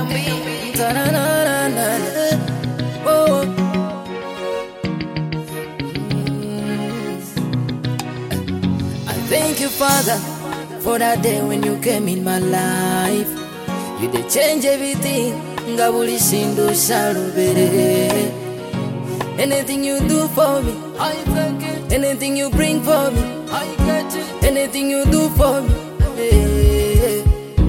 Oh. I thank you, Father, for that day when you came in my life. You did change everything. Ngabuli sindu shalubere. Anything you do for me, I thank it. Anything you bring for me, I get it. Anything you do for me, hey.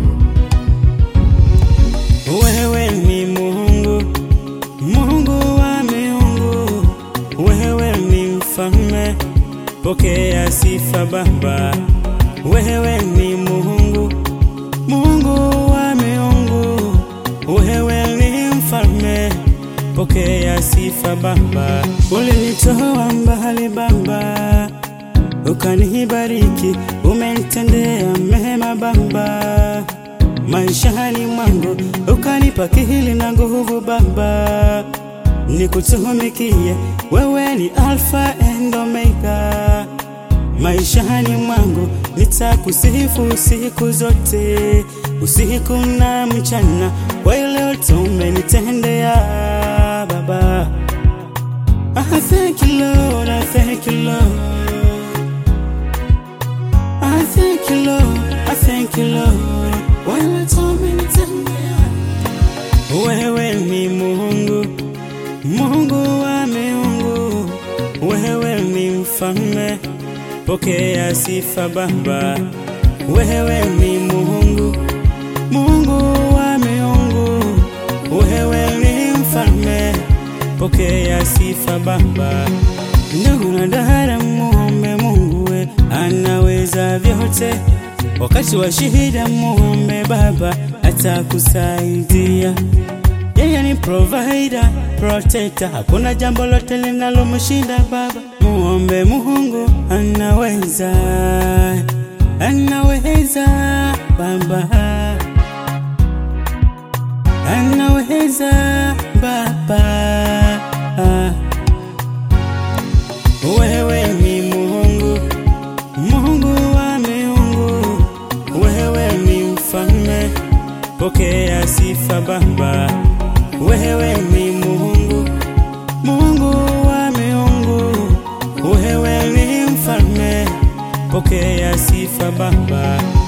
Wewe ni Mungu, Mungu wa miungu. Wewe ni mfalme, pokea sifa Baba. Wewe ni Mungu, Mungu wa miungu. Wewe ni mfalme, pokea sifa Baba. Ulinitoa mbali Baba, ukanibariki, umenitendea mema Baba. Maishani mwangu ukanipa kihili na nguvu Baba, nikutumikie wewe ni Alpha and Omega. Maishani mwangu nitakusifu siku zote, usiku na mchana, kwa ile umenitendea Baba. I thank you Lord, I thank you Lord, I thank you Lord, I thank you Lord. Wewe ni Mungu, Mungu wa miungu. Wewe ni mfalme, pokea sifa Baba. Wewe ni Mungu, Mungu wa miungu. Wewe ni mfalme, pokea sifa Baba. Ndugu na dada, muombe Mungu, anaweza vyote. Wakati wa shida muombe Baba, atakusaidia. Yeye ni provider, protector, hakuna jambo lote linalomshinda Baba. Muombe Mungu, anaweza, anaweza Baba, anaweza Baba. Wewe ni Mungu, Mungu wa miungu. Wewe ni mfalme, pokea sifa Baba. Wewe ni Mungu, Mungu wa miungu. Wewe ni mfalme, pokea sifa Baba.